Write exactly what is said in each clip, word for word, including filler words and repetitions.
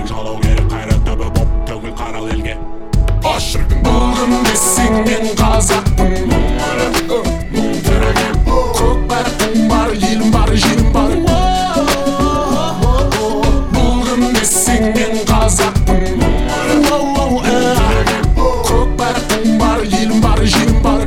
жалау керек, қайрат түбі боп төгіл қара елге. Аш шіркін Бүгін десең мен қазақпын, мұң тіреген көкпар туым бар, елім бар, жерім бар. Бүгін десең мен қазақпын, көкпар туым бар, елім бар, жерім бар.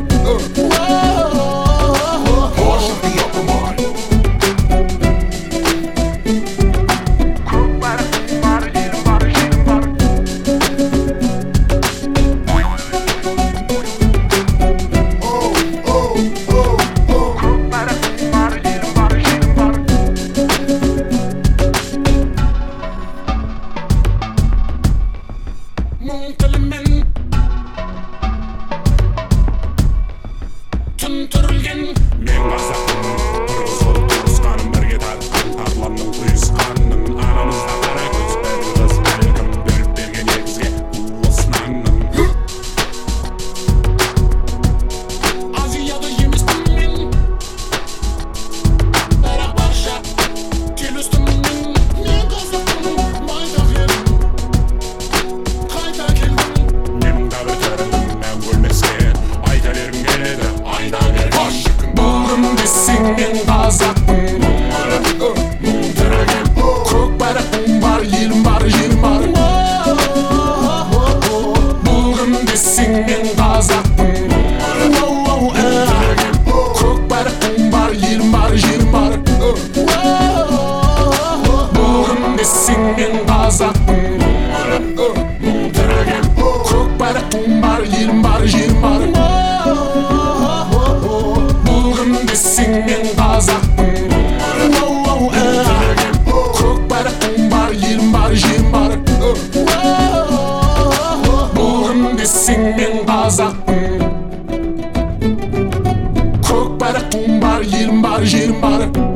Мұң тілімен түн түрілген Мен қазақпын, қырғыз болып туысқаным, бірге тартқан тарланның құйысқаным. Арамызда қара көз бір қыз, бәлкім беріп берген егізге уысынанның. Азияда емеспін мен, бірақ барша келістім мен. Мен қазақпын, майда келдім, қайта келдім. Неміңді бітірдім мен өлмеске, айта бергім келеді, айта бергім. Бүгін десең мен қазақпын, Мұң тіреген көкпар туым бар, елім бар, жерім бар. Бүгін десең мен қазақпын, көкпар туым бар, елім бар, жерім бар. Бүгін десең мен қазақпын, мұң тіреген көкпар туым бар, елім бар, жерім бар. Бүгін десең мен қазақпын, көкпар туым бар, елім бар, жерім бар. Бүгін десең мен қазақпын, көкпар туым бар, елім бар, жерім бар.